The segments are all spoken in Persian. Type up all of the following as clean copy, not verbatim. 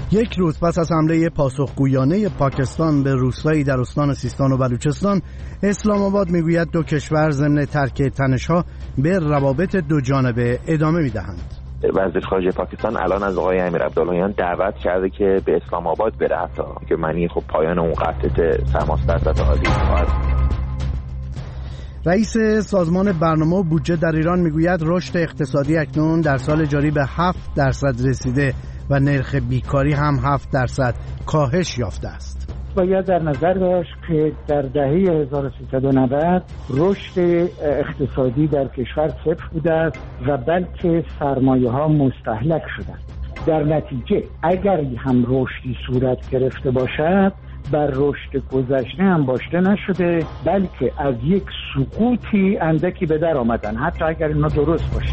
یک روز پس از حمله پاسخگویانه پاکستان به روستایی در استان سیستان و بلوچستان، اسلام آباد میگوید دو کشور ضمن ترک تنش‌ها به روابط دو جانبه ادامه میدهند. وزیر خارجه پاکستان الان از آقای امیر عبداللهیان دعوت کرده که به اسلام آباد بره، حتی که معنی خب پایان اون قطع تماس در سطح عالی خواهد. رئیس سازمان برنامه و بودجه در ایران میگوید رشد اقتصادی اکنون در سال جاری به 7% رسیده و نرخ بیکاری هم 7% کاهش یافته است. باید در نظر داشت که در دهه 1390 رشد اقتصادی در کشور صفر بوده است و بلکه سرمایه ها مستهلک شدند. در نتیجه اگر هم رشدی صورت گرفته باشد، بر رشد گذشته هم باشته نشده، بلکه از یک سقوطی اندکی به در آمدن، حتی اگر اینا درست باشه.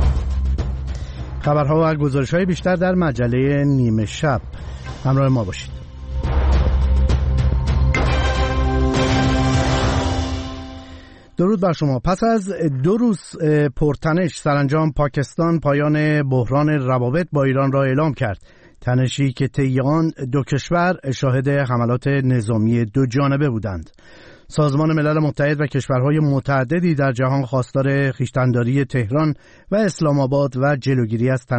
خبرها و گزارش‌های بیشتر در مجله نیمه شب. همراه ما باشید. درود بر شما. پس از 2 روز پرتنش سرانجام پاکستان پایان بحران روابط با ایران را اعلام کرد. تنشی که طی آن دو کشور شاهد حملات نظامی دو جانبه بودند. سازمان ملل متحد و کشورهای متعددی در جهان خواستار خویشتن‌داری تهران و اسلام آباد و جلوگیری از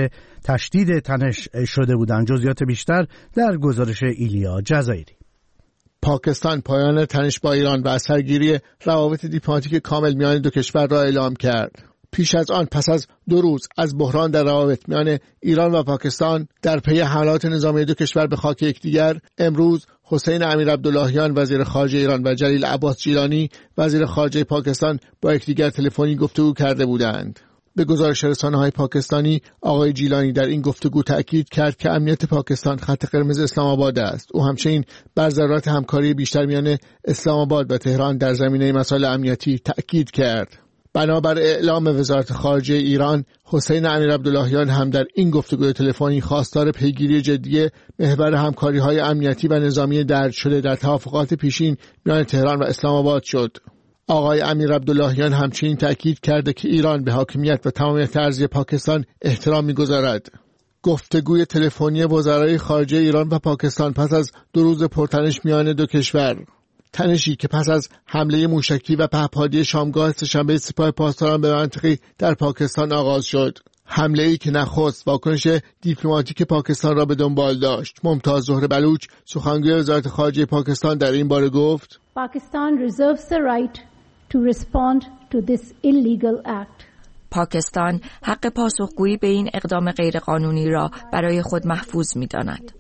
تشدید تنش شده بودند. جزئیات بیشتر در گزارش ایلیا جزایری. پاکستان پایان تنش با ایران و اثرگیری روابط دیپلماتیک کامل میان دو کشور را اعلام کرد. پیش از آن پس از 2 روز از بحران در روابط میان ایران و پاکستان در پی حملات نظامی دو کشور به خاک یکدیگر، امروز حسین امیر عبداللهیان وزیر خارجه ایران و جلیل عباس جیلانی وزیر خارجه پاکستان با یکدیگر تلفنی گفتگو کرده بودند. به گزارش رسانه‌های پاکستانی، آقای جیلانی در این گفتگو تأکید کرد که امنیت پاکستان خط قرمز اسلام آباد است. او همچنین بر ضرورت همکاری بیشتر میان اسلام آباد و تهران در زمینه مسائل امنیتی تأکید کرد. بنابر اعلام وزارت خارجه ایران، حسین امیر عبداللهیان هم در این گفتگوی تلفنی خواستار پیگیری جدی محور همکاری‌های امنیتی و نظامی درج شده در توافقات پیشین میان تهران و اسلام آباد شد. آقای امیر عبداللهیان همچنین تأکید کرده که ایران به حاکمیت و تمامیت ارضی پاکستان احترام می‌گذارد. گفتگوی تلفنی وزرای خارجه ایران و پاکستان پس از 2 روز پرتنش میان دو کشور، تنشی که پس از حمله موشکی و پهپادی شامگاه سه‌شنبه سپاه پاسداران به منطقه‌ای در پاکستان آغاز شد. حمله‌ای که نخست واکنش دیپلماتیک پاکستان را به دنبال داشت. ممتاز زهره بلوچ، سخنگوی وزارت خارجه پاکستان، در این باره گفت: Pakistan reserves the right to respond to this illegal act. پاکستان حق پاسخگویی به این اقدام غیرقانونی را برای خود محفوظ می‌داند.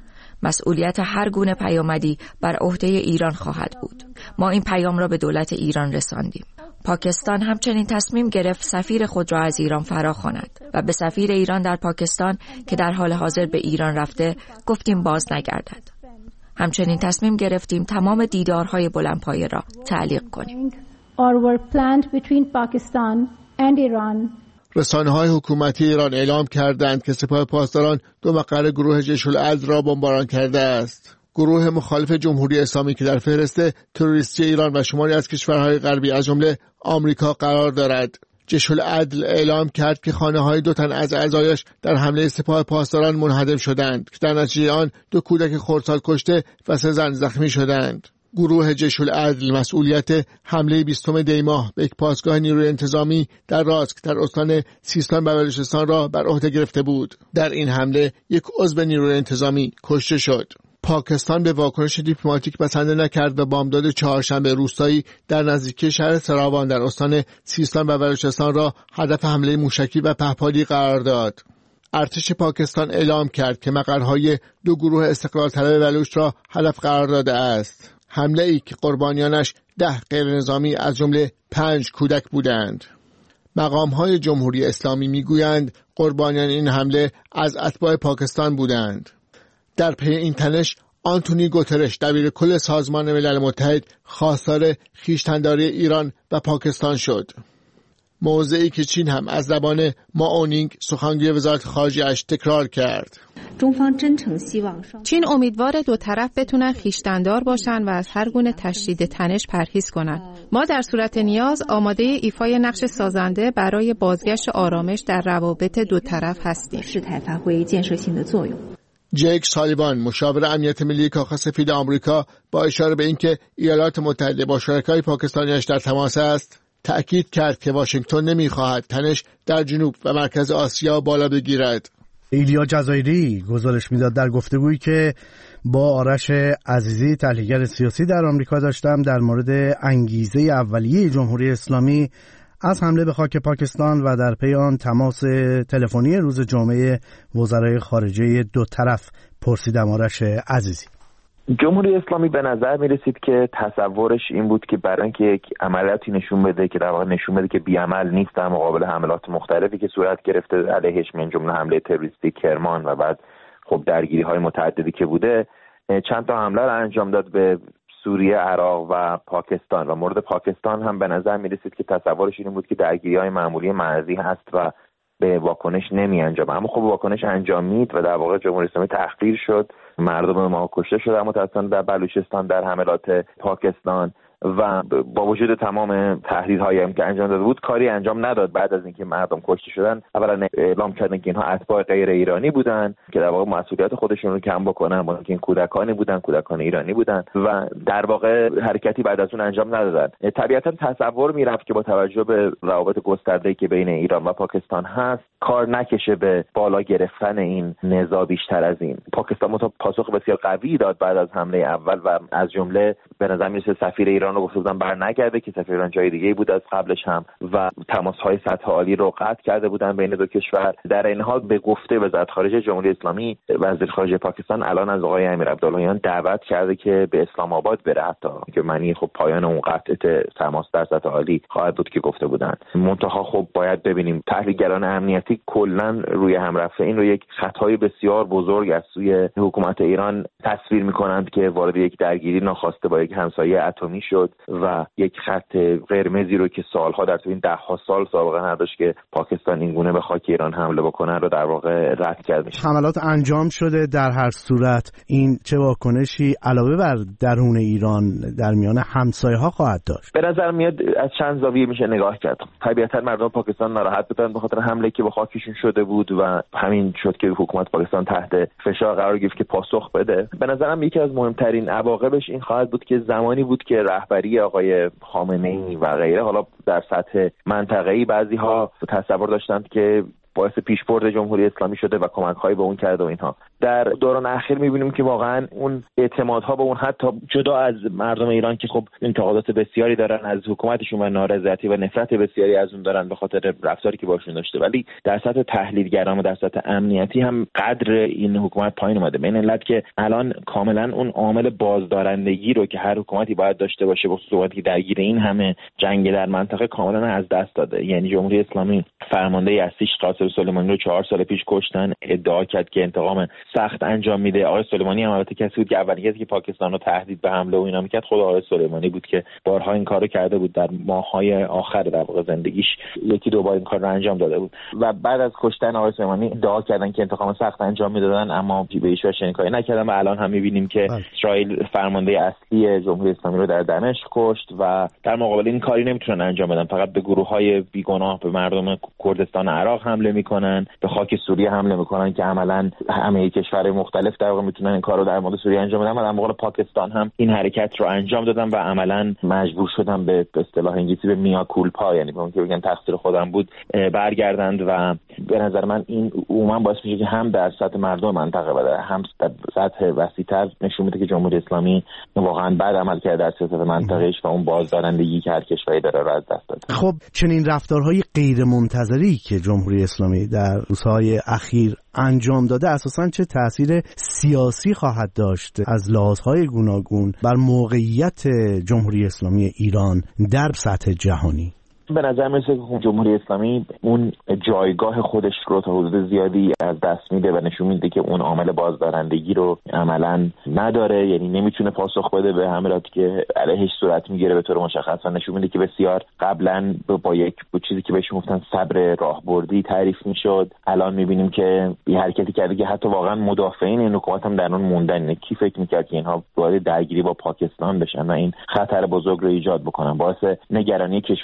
مسئولیت هر گونه پیامدی بر عهده ایران خواهد بود. ما این پیام را به دولت ایران رساندیم. پاکستان همچنین تصمیم گرفت سفیر خود را از ایران فراخواند و به سفیر ایران در پاکستان که در حال حاضر به ایران رفته گفتیم باز نگردد. همچنین تصمیم گرفتیم تمام دیدارهای بلندپایه را تعلیق کنیم. رسانه‌های حکومتی ایران اعلام کردند که سپاه پاسداران 2 مقر گروه جیش العدل را بمباران کرده است. گروه مخالف جمهوری اسلامی که در فهرست تروریستی ایران و شماری از کشورهای غربی از جمله آمریکا قرار دارد. جیش العدل اعلام کرد که خانه‌های 2 تن از اعضایش در حمله سپاه پاسداران منهدم شدند که در نتیجه آن 2 کودک خردسال کشته و 3 زن زخمی شدند. گروه جیش العدل مسئولیت حمله 20 دی ماه به یک پاسگاه نیروی انتظامی در راسک در استان سیستان و بلوچستان را بر عهده گرفته بود. در این حمله یک عضو نیروی انتظامی کشته شد. پاکستان به واکنش دیپلماتیک بسنده نکرد و بامداد چهارشنبه روستایی در نزدیکی شهر سراوان در استان سیستان و بلوچستان را هدف حمله موشکی و پهپادی قرار داد. ارتش پاکستان اعلام کرد که مقرهای 2 گروه استقلال طلب بلوچ را هدف قرار داده است. حمله ای که قربانیانش 10 غیرنظامی از جمله 5 کودک بودند. مقام‌های جمهوری اسلامی میگویند قربانیان این حمله از اتباع پاکستان بودند. در پی این تنش آنتونی گوترش دبیرکل سازمان ملل متحد خواستار خویشتن‌داری ایران و پاکستان شد. موضعی که چین هم از زبان ما اونینگ سخنگوی وزارت خارجه اش تکرار کرد. چین امیدوار 2 طرف بتونن خویشتن‌دار باشن و از هر گونه تشدید تنش پرهیز کنن. ما در صورت نیاز آماده ایفای نقش سازنده برای بازگشت آرامش در روابط 2 طرف هستیم. جیک سالیوان، مشاور امنیت ملی کاخ سفید آمریکا، با اشاره به اینکه ایالات متحده با شرکای پاکستانیش در تماس است، تأکید کرد که واشنگتن نمی‌خواهد تنش در جنوب و مرکز آسیا بالا بگیرد. ایلیا جزایری گزارش میداد در گفتگویی که با آرش عزیزی تحلیلگر سیاسی در آمریکا داشتم در مورد انگیزه اولیه جمهوری اسلامی از حمله به خاک پاکستان و در پی آن تماس تلفنی روز جمعه وزرای خارجه دو طرف پرسیدم آرش عزیزی. جمهوری اسلامی به نظر می رسید که تصورش این بود که برای اینکه یک عملیاتی نشون بده که در واقع نشون بده که بی‌عمل نیست در مقابل حملات مختلفی که صورت گرفته علیهش، من جمله حمله تروریستی کرمان و بعد خب درگیری‌های متعددی که بوده، چند تا حمله رو انجام داد به سوریه، عراق و پاکستان و مورد پاکستان هم به نظر می رسید که تصورش این بود که درگیری‌های معمولی مرزی هست و به واکنش نمی انجام، اما خب واکنش انجامید و در واقع جمهوری اسلامی تحقیر شد، مردم ما کشته شده متأسفانه در بلوچستان در حملات پاکستان و با وجود تمام تهدیدهایی که انجام داده بود کاری انجام نداد. بعد از اینکه مردم کشته شدن اولا اعلام کردن که اینها اتباع غیر ایرانی بودن که در واقع مسئولیت خودشون رو کم بکنن، با اینکه این کودکانی بودن، کودکان ایرانی بودن و در واقع حرکتی بعد از اون انجام ندادن. طبیعتا تصور میرفت که با توجه به روابط گسترده‌ای که بین ایران و پاکستان هست کار نکشه به بالا گرفتن این نزاع بیشتر از این. پاکستان پاسخ بسیار قوی داد بعد از حمله اول و از جمله به نظر میرسه سفیر ایران رو گفته بودن برنگرده که سفیر ایران جای دیگه‌ای بود از قبلش هم و تماس‌های سطح عالی رو قطع کرده بودن بین دو کشور. در این حال به گفته وزارت خارجه جمهوری اسلامی وزیر خارجه پاکستان الان از آقای امیر عبداللهیان دعوت کرده که به اسلام آباد بره، حتی که معنی خب پایان اون قطع تماس در سطح عالی خواهد بود که گفته بودن. منتها خب باید ببینیم تحلیلگران امنیتی کلا روی هم رفته این رو یک خطای بسیار بزرگ از سوی حکومت ایران تصویر می‌کنند که وارد یک درگیری ناخواسته با یک همسایه اتمی شد و یک خط قرمزی رو که سالها در طول این ده‌ها سال سابقه نداشت که پاکستان این گونه به خاک ایران حمله بکنه رو در واقع رد کرد میشه. حملات انجام شده، در هر صورت این چه واکنشی علاوه بر درون ایران در میان همسایه‌ها خواهد داشت؟ به نظر میاد از چند زاویه میشه نگاه کرد. طبیعتا مردم پاکستان ناراحت بودن به خاطر حمله که به خاکشون شده بود و همین شد که حکومت پاکستان تحت فشار قرار گرفت که پاسخ بده. به نظرم یکی از مهمترین عواقبش این خواهد بود که زمانی بود که رهبری آقای خامنه‌ای و غیره حالا در سطح منطقه‌ای بعضی‌ها تصور داشتند که باعث پیشبرد جمهوری اسلامی شده و کمک‌هایی به اون کرده و اینها. در دوران اخیر می‌بینیم که واقعا اون اعتمادها به اون حتی جدا از مردم ایران که خب انتقادات بسیاری دارن از حکومتشون و نارضایتی و نفرت بسیاری از اون دارن به خاطر رفتاری که باشون داشته، ولی در سطح تحلیلگران و در سطح امنیتی هم قدر این حکومت پایین اومده، به این علت که الان کاملا اون عامل بازدارندگی رو که هر حکومتی باید داشته باشه به خصوص که درگیر این همه جنگ در منطقه کاملا از دست داده. یعنی جمهوری اسلامی فرمانده اصلیش قاسم سلیمانی رو 4 سال پیش کشتن، ادعا کرد که انتقام سخت انجام میده. آقای سلیمانی هم البته کسی بود که اولین کسی که پاکستان رو تهدید به حمله و اینا میکرد خود آقای سلیمانی بود که بارها این کارو کرده بود، در ماه‌های آخر در واقع زندگیش یکی دو بار این کار رو انجام داده بود و بعد از کشتن آقای سلیمانی ادعا کردن که انتقام سخت انجام میدادن، اما به هیچ وجه کاری نکردن و الان هم میبینیم که اسرائیل فرمانده اصلی جمهوری اسلامی رو در دمشق کشت و در مقابل این کاری نمیتونن انجام بدن، فقط به گروه‌های بیگناه به مردم کردستان عراق حمله میکنن، به خاک سوریه حمله میکنن که عملاً همه کشورهای مختلف در واقع میتونن این کارو در مورد سوریه انجام بدن و در مقابل پاکستان هم این حرکت رو انجام دادن و عملاً مجبور شدن به اصطلاح انگلیسی به میا کولپا، یعنی به اون که بگن تقصیر خودم بود، برگردند و به نظر من این عموما باعث میشه که هم در سطح مردم منطقه و هم در سطح وسیع‌تر نشون میده که جمهوری اسلامی واقعاً بد عمل کرده در سیاست منطقه‌اش و اون بازدارندگی که هر کشوری داره رو از دست داده. خب چنین رفتارهای غیرمنتظری که جمهوری اسلامی در روزهای اخیر انجام داده اساساً چه تأثیر سیاسی خواهد داشت از لحاظهای گوناگون بر موقعیت جمهوری اسلامی ایران در سطح جهانی؟ به نظر میرسه که جمهوری اسلامی اون جایگاه خودش رو تا حدود زیادی از دست میده و نشون میده که اون عامل بازدارندگی رو عملاً نداره، یعنی نمیتونه پاسخ بده به حملاتی که علیهش صورت میگیره به طور مشخص و نشون میده که بسیار قبلا با یک چیزی که بهش گفتن صبر راهبردی تعریف میشد، الان میبینیم که یه حرکتی کرده که حتی واقعا مدافعین این حکومت هم در اون موندن. کی فکر میکرد که اینها وارد درگیری با پاکستان بشن و این خطر بزرگ رو ایجاد بکنن، باعث نگرانی کشورهای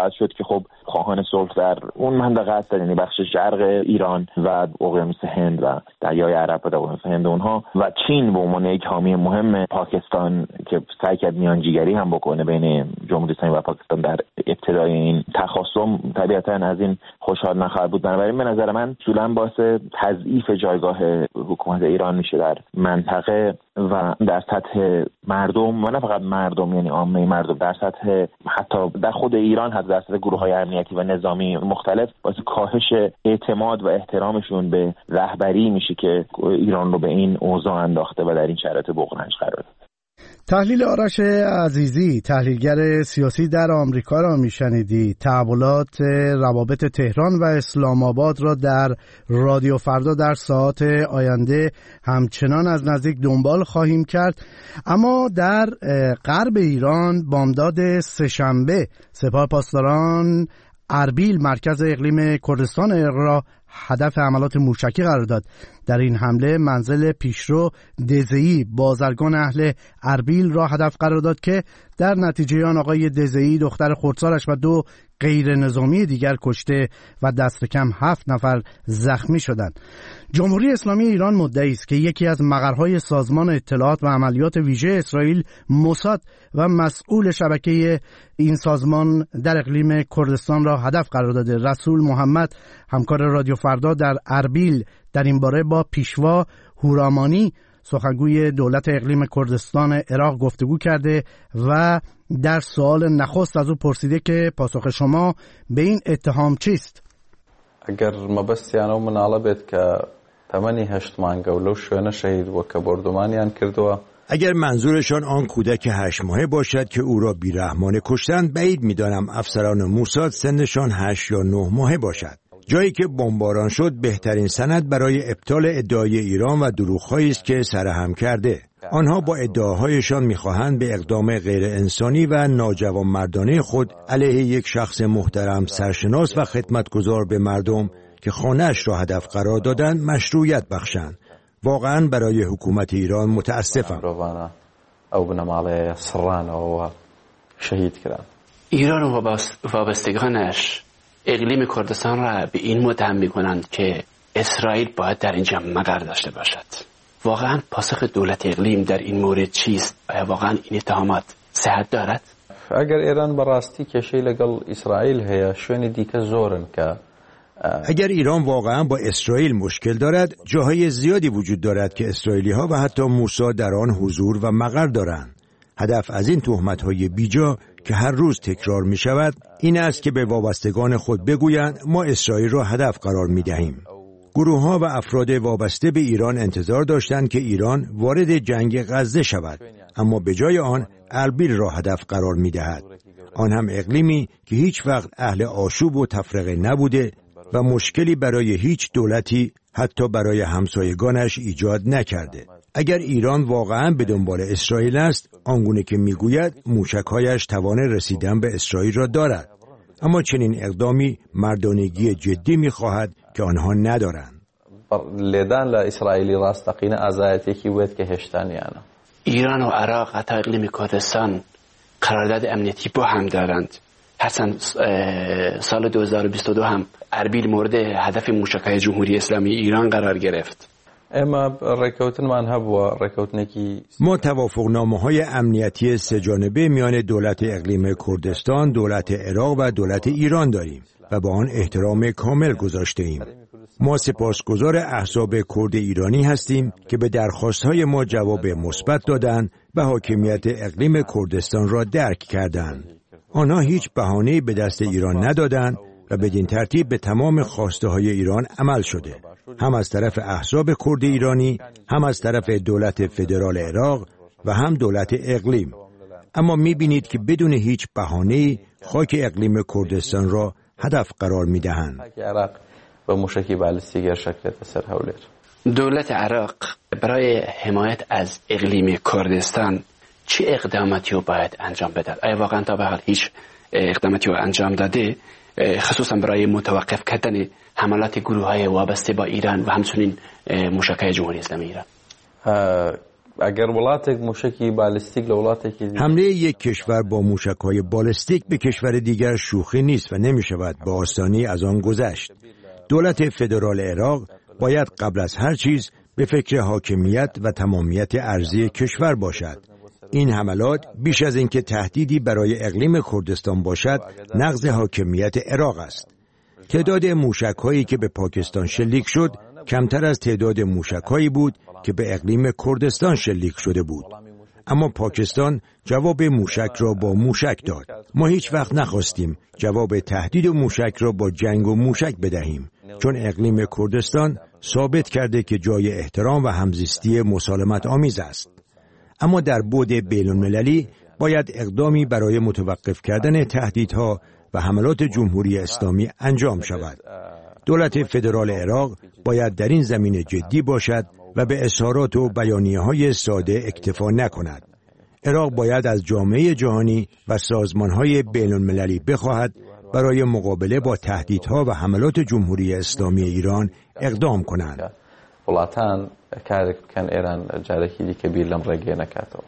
خواهد شد که خب خواهان صلح در اون منطقه هستن، یعنی بخش شرق ایران و اقیانوس هند و دریای عرب و اقیانوس هند اونها، و چین به عنوان یک حامی مهم پاکستان که سعی کرد میانجیگری هم بکنه بین جمهوری اسلامی و پاکستان در ابتدای این تخاصم، طبیعتاً از این خوشحال نخواهد بود. بنابراین به نظر من اصولاً باعث تضعیف جایگاه حکومت ایران میشه در منطقه و در سطح مردم، و نه فقط مردم یعنی عامه مردم، در سطح حتی در خود ایران، حتی در سطح گروه‌های امنیتی و نظامی مختلف، باعث کاهش اعتماد و احترامشون به رهبری میشه که ایران رو به این اوضاع انداخته و در این شرایط بغرنج قرار داده. تحلیل آرش عزیزی، تحلیلگر سیاسی در آمریکا را میشنیدی. تحولات روابط تهران و اسلام آباد را در رادیو فردا در ساعات آینده همچنان از نزدیک دنبال خواهیم کرد. اما در غرب ایران بامداد سه‌شنبه سپاه پاسداران اربیل، مرکز اقلیم کردستان عراق را هدف حملات موشکی قرار داد. در این حمله منزل پیشرو دزئی، بازرگان اهل اربیل را هدف قرار داد که در نتیجه آن آقای دزئی، دختر خردسالش و 2 غیر نظامی دیگر کشته و دست کم 7 نفر زخمی شدند. جمهوری اسلامی ایران مدعی است که یکی از مقرهای سازمان اطلاعات و عملیات ویژه اسرائیل، موساد، و مسئول شبکه این سازمان در اقلیم کردستان را هدف قرار داده. رسول محمد، همکار رادیو فردا در اربیل، در این باره با پیشوا هورامانی، سخنگوی دولت اقلیم کردستان عراق، گفتگو کرده و در سوال نخست از او پرسیده که پاسخ شما به این اتهام چیست؟ اگر مەبەستیانەوە مناڵە بێت کە تەمەنی 8 مانگە و لەو شوێنە شەهید بووە کە بردومانیان کردووە، اگر منظورشان آن کودک 8 ماهه باشد که او را بیرحمانه کشتند، بعید می‌دانم افسران موساد سنشان 8 یا 9 ماهه باشد. جایی که بمباران شد بهترین سند برای ابطال ادعای ایران و دروغ‌هایی است که سرهم کرده. آنها با ادعاهایشان می‌خواهند به اقدام غیر انسانی و ناجوانمردانه خود علیه یک شخص محترم، سرشناس و خدمتگزار به مردم که خانه‌اش را هدف قرار دادند مشروعیت بخشند. واقعاً برای حکومت ایران متاسفم. ایران و وابستگانش اقلیم کردستان را به این متهم می‌کنند که اسرائیل باید در اینجا مقر داشته باشد. واقعاً پاسخ دولت اقلیم در این مورد چیست؟ آیا واقعاً این اتهامات صحت دارد؟ اگر ایران براستی کشی لگل اسرائیل هیا شوینی دیگه زورن که اگر ایران واقعا با اسرائیل مشکل دارد، جاهای زیادی وجود دارد که اسرائیلی‌ها و حتی موساد در آن حضور و مقر دارند. هدف از این تهمت‌های بیجا که هر روز تکرار می‌شود این است که به وابستگان خود بگویند ما اسرائیل را هدف قرار می‌دهیم. گروه‌ها و افراد وابسته به ایران انتظار داشتند که ایران وارد جنگ غزه شود، اما به جای آن اربیل را هدف قرار می‌دهد. آن هم اقلیمی که هیچ وقت اهل آشوب و تفرقه نبوده و مشکلی برای هیچ دولتی، حتی برای همسایگانش، ایجاد نکرده. اگر ایران واقعاً به دنبال اسرائیل است، آنگونه که میگوید موشک‌هایش توان رسیدن به اسرائیل را دارد، اما چنین اقدامی مردانگی جدی می‌خواهد که آنها ندارند. لیدن لاسرائیلی راستقینه ازایتی که بود که هشتانیانه. ایران و عراق حتی اقلیم کردستان قرارداد امنیتی با هم دارند. حسن سال 2022 هم اربیل مورد هدف موشک‌های جمهوری اسلامی ایران قرار گرفت. ما توافقنامه‌های امنیتی سه‌جانبه میان دولت اقلیم کردستان، دولت عراق و دولت ایران داریم و با آن احترام کامل گذاشته ایم. ما سپاسگزار احزاب کرد ایرانی هستیم که به درخواست‌های ما جواب مثبت دادند و حاکمیت اقلیم کردستان را درک کردند. آنها هیچ بهانه‌ای به دست ایران ندادند و بدین ترتیب به تمام خواسته‌های ایران عمل شده، هم از طرف احزاب کرد ایرانی، هم از طرف دولت فدرال عراق و هم دولت اقلیم. اما می‌بینید که بدون هیچ بهانه‌ای خاک اقلیم کردستان را هدف قرار می‌دهند. دولت عراق برای حمایت از اقلیم کردستان چه اقداماتی رو باید انجام بده؟ آیا واقعا تا به حال هیچ اقداماتی رو انجام داده، خصوصا برای متوقف کردن حملات گروه‌های وابسته با ایران و همچنین موشک‌های جمهوری اسلامی ایران؟ اگر ولاتێک موشکی بالستیک لە وڵاتێکی حمله یک کشور با موشک‌های بالستیک به کشور دیگر شوخی نیست و نمی‌شود به آسانی از آن گذشت. دولت فدرال عراق باید قبل از هر چیز به فکر حاکمیت و تمامیت ارضی کشور باشد. این حملات بیش از اینکه تهدیدی برای اقلیم کردستان باشد، نقض حاکمیت عراق است. تعداد موشک‌هایی که به پاکستان شلیک شد کمتر از تعداد موشک‌هایی بود که به اقلیم کردستان شلیک شده بود. اما پاکستان جواب موشک را با موشک داد. ما هیچ وقت نخواستیم جواب تهدید موشک را با جنگ و موشک بدهیم، چون اقلیم کردستان ثابت کرده که جای احترام و همزیستی مسالمت آمیز است. اما در بعد بین‌المللی باید اقدامی برای متوقف کردن تهدیدها و حملات جمهوری اسلامی انجام شود. دولت فدرال عراق باید در این زمینه جدی باشد و به اظهارات و بیانیه‌های ساده اکتفا نکند. عراق باید از جامعه جهانی و سازمان‌های بین‌المللی بخواهد برای مقابله با تهدیدها و حملات جمهوری اسلامی ایران اقدام کنند. وڵاتان کارێک بکەن ئێران جارێکی دیکە بیر لەم ڕێگەیە نەکاتەوە.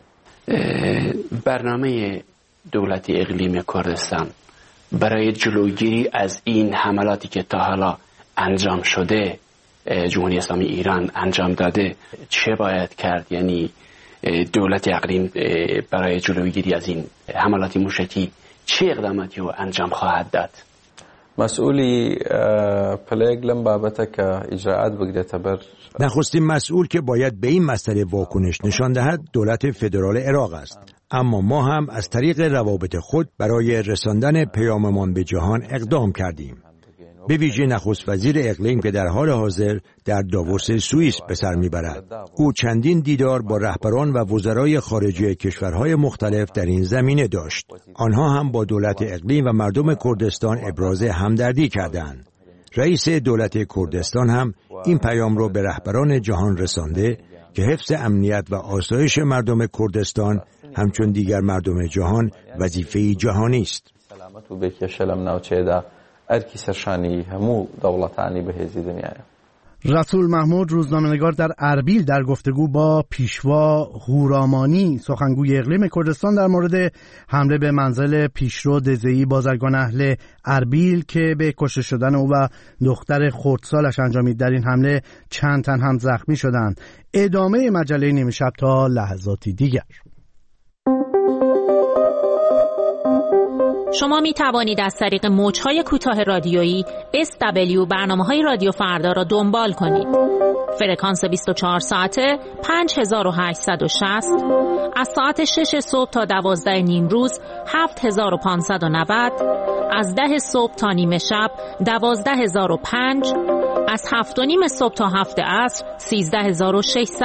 برنامه دولت اقلیم کردستان برای جلوگیری از این حملاتی که تا حالا انجام شده جمهوری اسلامی ایران انجام داده چه باید کرد؟ یعنی دولت اقلیم برای جلوگیری از این حملات موشکی چه اقداماتی رو انجام خواهد داد؟ مسئولی پلیگ لم بابته که اجراعات بگیرد بر نخستین مسئول که باید به این مسئله واکنش نشان دهد دولت فدرال عراق است. اما ما هم از طریق روابط خود برای رساندن پیاممان به جهان اقدام کردیم. به ویژه نخست وزیر اقلیم که در حال حاضر در داووس سوئیس به سر میبرد. او چندین دیدار با رهبران و وزرای خارجه کشورهای مختلف در این زمینه داشت. آنها هم با دولت اقلیم و مردم کردستان ابراز همدردی کردند. رئیس دولت کردستان هم این پیام را به رهبران جهان رسانده که حفظ امنیت و آسایش مردم کردستان همچون دیگر مردم جهان وظیفه جهانی است. سلامت و بکیشلم نوچه‌دا ارکی سرشانی همو دولتانی بهزی دنیای. رسول محمود روزنامه‌نگار در اربیل در گفتگو با پیشوا هورامانی سخنگوی اقلیم کردستان در مورد حمله به منزل پیشرو دزئی بازرگان اهل اربیل که به کشته شدن او و دختر خردسالش انجامید، در این حمله چند تن هم زخمی شدند. ادامه مجله نیمه شب تا لحظاتی دیگر. شما می توانید از طریق موج‌های کوتاه رادیویی SW برنامه‌های رادیو فردا را دنبال کنید. فرکانس 24 ساعته 5860، از ساعت 6 صبح تا 12 نیم روز 7590، از 10 صبح تا نیمه شب 12005، از 7 و نیم صبح تا 7 عصر 13600.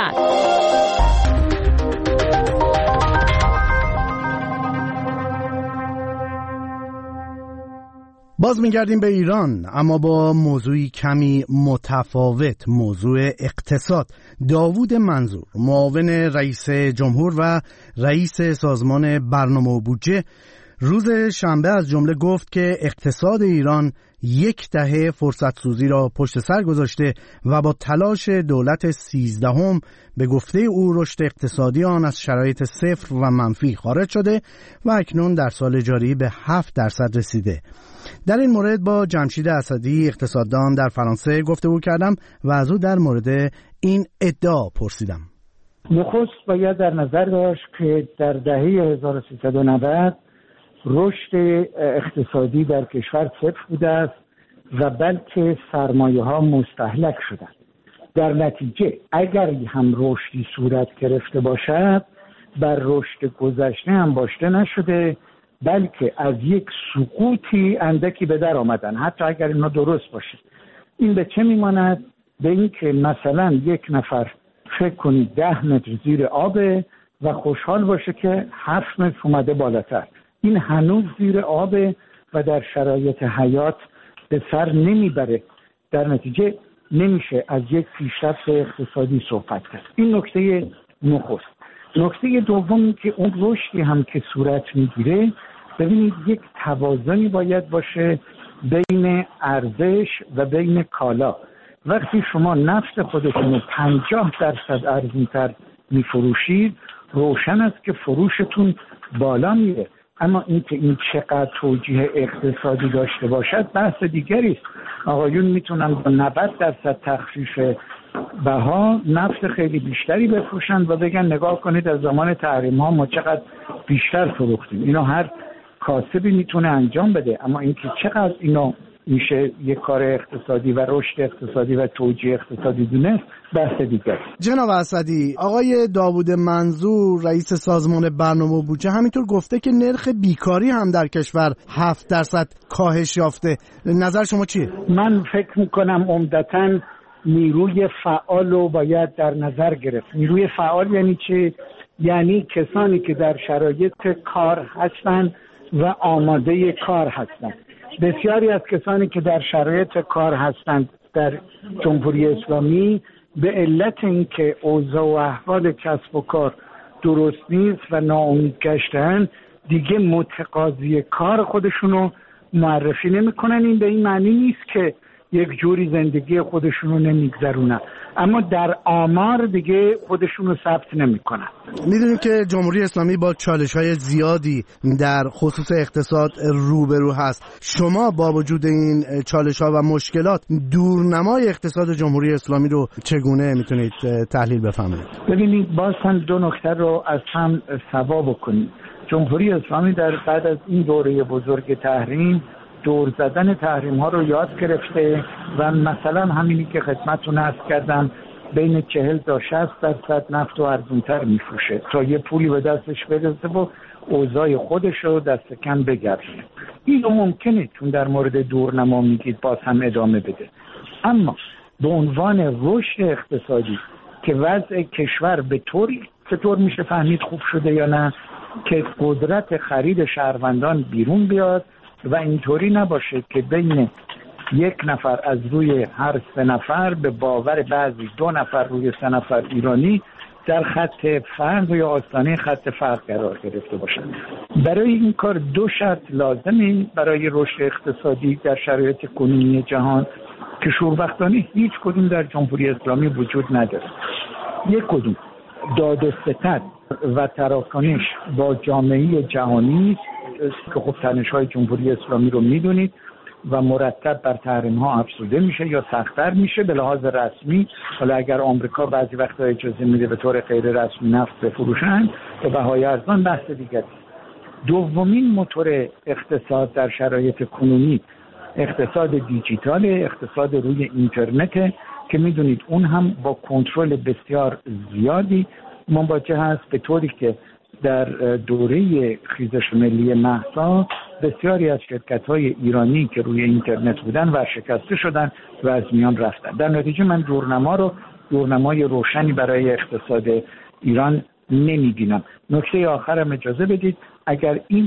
باز میگردیم به ایران، اما با موضوعی کمی متفاوت، موضوع اقتصاد. داوود منظور، معاون رئیس جمهور و رئیس سازمان برنامه و بودجه، روز شنبه از جمله گفت که اقتصاد ایران 10 دهه فرصت سوزی را پشت سر گذاشته و با تلاش دولت 13 به گفته او رشد اقتصادی آن از شرایط صفر و منفی خارج شده و اکنون در سال جاری به 7% رسیده. در این مورد با جمشید اسدی اقتصاددان در فرانسه گفتگو کردم و از او در مورد این ادعا پرسیدم. نخست باید در نظر داشت که در دهه 1390 رشد اقتصادی در کشور صفر بوده است و بلکه سرمایه ها مستهلک شدند. در نتیجه اگر هم رشدی صورت گرفته باشد بر رشد گذشته هم باشته نشده، بلکه از یک سقوطی اندکی به در آمدن، حتی اگر اینا درست باشه. این به چه میماند؟ به این که مثلا یک نفر فکر کنید 10 متر زیر آبه و خوشحال باشه که 7 متر اومده بالاتر. این هنوز زیر آبه و در شرایط حیات به سر نمیبره. در نتیجه نمیشه از یک پیشرفت اقتصادی صحبت کرد. این نکته نخست. نکته دوم که اون رشدی هم که صورت میگیره، ببینید یک توازنی باید باشه بین ارزش و بین کالا. وقتی شما نفت خودتون 50% ارزان‌تر میفروشید روشن است که فروشتون بالا میره. اما اینکه این چقدر توجیه اقتصادی داشته باشد بحث دیگری است. آقایون میتونن با 90% تخفیف بها نفت خیلی بیشتری بفروشن و بگن نگاه کنید از زمان تحریم ها ما چقدر بیشتر فروختیم. اینو هر کاسبی میتونه انجام بده، اما اینکه چقدر اینو میشه یک کار اقتصادی و رشد اقتصادی و توجیه اقتصادی دونست بحث دیگر. جناب اسدی، آقای داوود منظور رئیس سازمان برنامه و بودجه همینطور گفته که نرخ بیکاری هم در کشور 7% کاهش یافته. نظر شما چیه؟ من فکر میکنم عمدتاً نیروی فعال رو باید در نظر گرفت. نیروی فعال یعنی چه؟ یعنی کسانی که در شرایط کار هستند و آماده کار هستند. بسیاری از کسانی که در شرایط کار هستند در جمهوری اسلامی به علت اینکه اوضاع و احوال کسب و کار درست نیست و ناامید گشتن دیگه متقاضی کار خودشونو معرفی نمی‌کنن. این به این معنی نیست که یک جوری زندگی خودشونو نمیگذرونن، اما در آمار دیگه خودشونو ثبت نمیکنن. میدونیم که جمهوری اسلامی با چالش‌های زیادی در خصوص اقتصاد روبرو هست. شما با وجود این چالش‌ها و مشکلات دورنمای اقتصاد جمهوری اسلامی رو چگونه میتونید تحلیل بفهمید؟ ببینید باز هم دو نکته رو از هم سوا بکنید. جمهوری اسلامی در بعد از این دوره بزرگ تحریم دور زدن تحریم ها رو یاد گرفته و مثلا همینی که خدمتتون عرض کردم بین 40 تا 60% نفت و ارزونتر میفروشه تا یه پولی به دستش برسه و اوضاع خودش رو دست کم بگردونه. این ممکنه چون در مورد دورنما میگید باز هم ادامه بده، اما به عنوان رشد اقتصادی که وضع کشور به طوری چطور میشه فهمید خوب شده یا نه که قدرت خرید شهروندان بیرون بیاد و اینطوری نباشه که بین یک نفر از روی هر 3 نفر به باور بعضی 2 نفر روی 3 نفر ایرانی در خط فقر یا آستانه خط فقر قرار گرفته باشند. برای این کار 2 شرط لازمه برای رشد اقتصادی در شرایط کنونی جهان که شوربختانه هیچ کدوم در جمهوری اسلامی وجود نداره. یک کدوم داد و ستد و تراکنش با جامعه جهانی که خب تنش‌های جمهوری اسلامی رو میدونید و مرتب بر تحریم‌ها افزوده میشه یا سخت‌تر میشه به لحاظ رسمی. حالا اگر آمریکا بعضی وقتا اجازه میده به طور غیر رسمی نفت بفروشن به بهای ارزان بحث دیگری. دومین موتور اقتصاد در شرایط کنونی اقتصاد دیجیتال، اقتصاد روی اینترنت که میدونید اون هم با کنترل بسیار زیادی مواجه هست، به طوری که در دوره خیزش ملی مهسا بسیاری از شرکت‌های ایرانی که روی اینترنت بودن ورشکسته شدن و از میان رفتن. در نتیجه من دورنمای روشنی برای اقتصاد ایران نمی‌بینم. نکته آخرم اجازه بدید، اگر این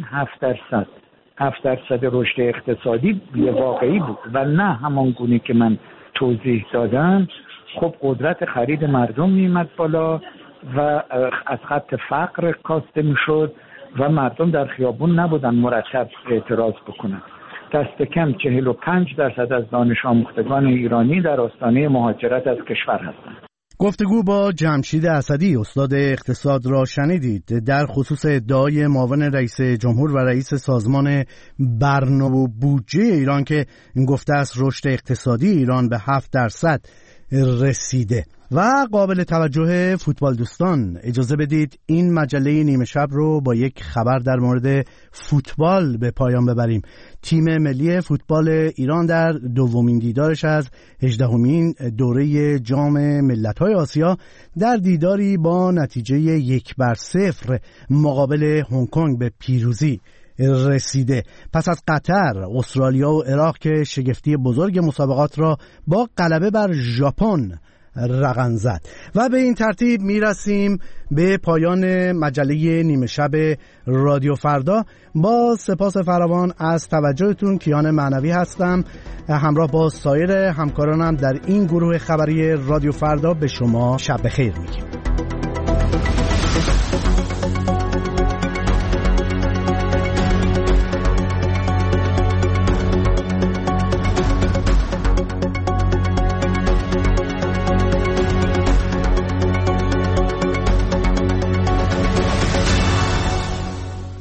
7% رشد اقتصادی واقعی بود و نه همان گونه که من توضیح دادم، خب قدرت خرید مردم می‌آمد بالا و از خط فقر کاسته میشد و مردم در خیابون نبودن مرتب اعتراض بکنن. دست کم 45% از دانش آموختگان ایرانی در آستانه مهاجرت از کشور هستند. گفتگو با جمشید اسدی استاد اقتصاد را شنیدید در خصوص ادعای معاون رئیس جمهور و رئیس سازمان برنامه و بودجه ایران که گفته است رشد اقتصادی ایران به 7% رسیده. و قابل توجه فوتبال دوستان، اجازه بدید این مجله نیمه شب رو با یک خبر در مورد فوتبال به پایان ببریم. تیم ملی فوتبال ایران در دومین دیدارش از 18مین دوره جام ملت‌های آسیا در دیداری با نتیجه 1-0 مقابل هنگ کنگ به پیروزی رسیده. پس از قطر، استرالیا و عراق که شگفتی بزرگ مسابقات را با غلبه بر ژاپن رقم زد. و به این ترتیب میرسیم به پایان مجله نیمه شب رادیو فردا. با سپاس فراوان از توجهتون، کیان معنوی هستم همراه با سایر همکارانم در این گروه خبری رادیو فردا. به شما شب بخیر میگیم.